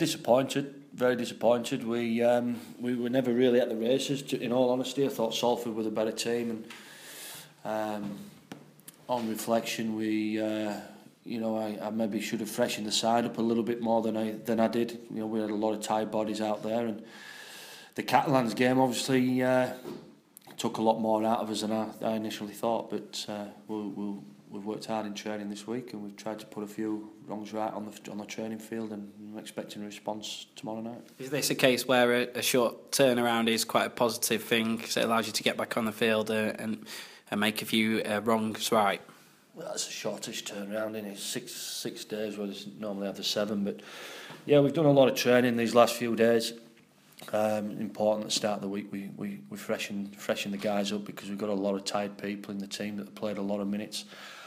Disappointed, very disappointed. We were never really at the races. In all honesty, I thought Salford were the better team, and on reflection, I maybe should have freshened the side up a little bit more than I did. We had a lot of tired bodies out there, and the Catalans game obviously took a lot more out of us than I initially thought. But we've worked hard in training this week, and we've tried to put a few wrongs right on the training field, and I'm expecting a response tomorrow night. Is this a case where a short turnaround is quite a positive thing because it allows you to get back on the field and make a few wrongs right? Well, that's the shortest turnaround, isn't it? Six days, where there's normally have the 7. But yeah, we've done a lot of training these last few days. Important at the start of the week we freshen the guys up, because we've got a lot of tired people in the team that have played a lot of minutes.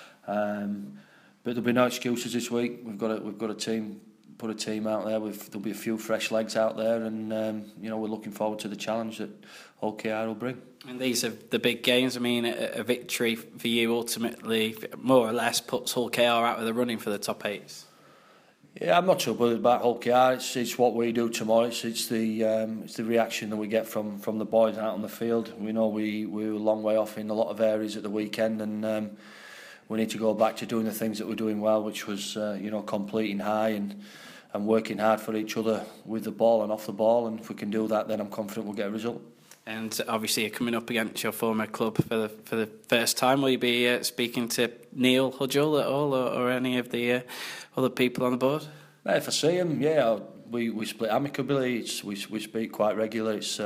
But there'll be no excuses this week. We've got a team. Put a team out there. There'll be a few fresh legs out there, and we're looking forward to the challenge that Hull KR will bring. And these are the big games. I mean, a victory for you ultimately, more or less, puts Hull KR out of the running for the top 8. Yeah, I'm not sure about Hull KR. It's what we do tomorrow. It's the reaction that we get from the boys out on the field. We know we were a long way off in a lot of areas at the weekend, and we need to go back to doing the things that we're doing well, which was completing high and working hard for each other with the ball and off the ball. And if we can do that, then I'm confident we'll get a result. And obviously, you're coming up against your former club for the first time. Will you be speaking to Neil Hudgell at all, or any of the other people on the board? If I see him, yeah, we split amicably. We speak quite regularly. It's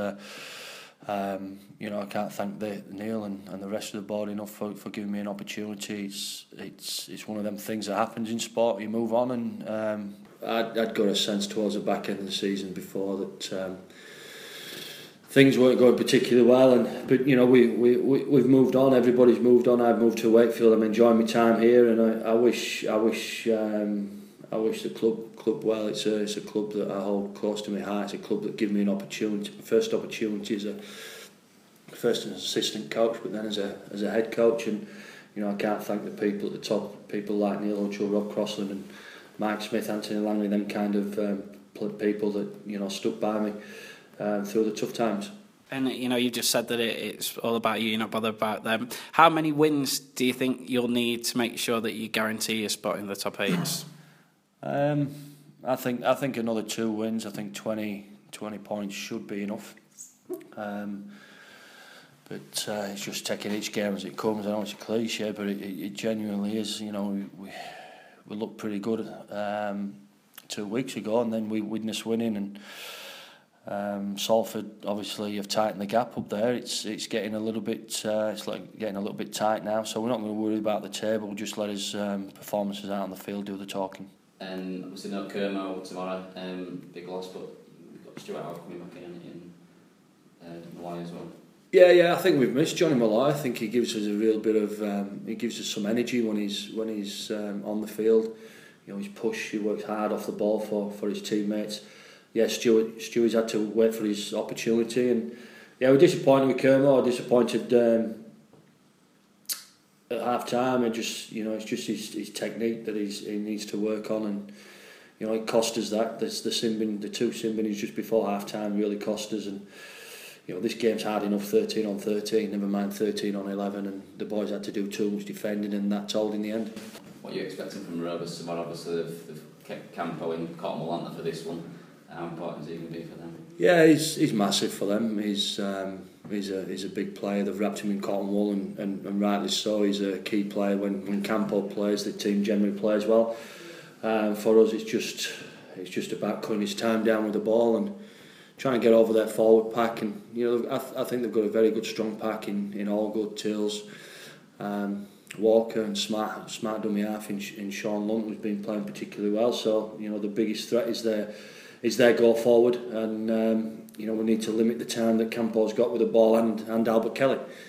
I can't thank Neil and the rest of the board enough for giving me an opportunity. It's one of them things that happens in sport. You move on, and I'd got a sense towards the back end of the season before that things weren't going particularly well. But we've moved on. Everybody's moved on. I've moved to Wakefield. I'm enjoying my time here, and I wish the club well. It's a club that I hold close to my heart. It's a club that gave me an opportunity. First opportunity as first as assistant coach, but then as a head coach. And I can't thank the people at the top, people like Neil Hudgell, Rob Crossland, and Mike Smith, Anthony Langley, them kind of people that stuck by me through the tough times. And you just said that it's all about you, you're not bothered about them. How many wins do you think you'll need to make sure that you guarantee a spot in the top 8? I think another 2 wins. I think 20 points should be enough. But it's just taking each game as it comes. I know it's a cliche, but it genuinely is. We looked pretty good 2 weeks ago, and then we witnessed winning. And Salford obviously have tightened the gap up there. It's getting a little bit. It's like getting a little bit tight now. So we're not going to worry about the table. We'll just let his performances out on the field do the talking. And obviously not Kermo tomorrow. Big loss, but we've got Stuart Howard coming back in Malloy as well. Yeah, I think we've missed Johnny Malloy. I think he gives us a real bit of. He gives us some energy when he's on the field. He's push. He works hard off the ball for his teammates. Yeah, Stewie's had to wait for his opportunity, and yeah, we're disappointed with Kermo. Disappointed at half time, and just it's just his technique that he needs to work on, and it cost us that. There's the 2 Simbins just before half time really cost us, and this game's hard enough 13 on 13, never mind 13 on 11, and the boys had to do too much defending, and that told in the end. What are you expecting from Rovers tomorrow? Obviously they've kept Campo in Cottonwall, haven't they, for this one? How important is he going to be for them? Yeah, he's massive for them. He's a big player. They've wrapped him in Cottonwall, and rightly so. He's a key player. When Campo plays, the team generally plays well. For us, it's just about cutting his time down with the ball and trying to get over their forward pack. And I think they've got a very good strong pack in Allgood, Tills, Walker, and Smart done me half in Sean Lunt, who's been playing particularly well. So the biggest threat is their goal forward, and we need to limit the time that Campo's got with the ball and Albert Kelly.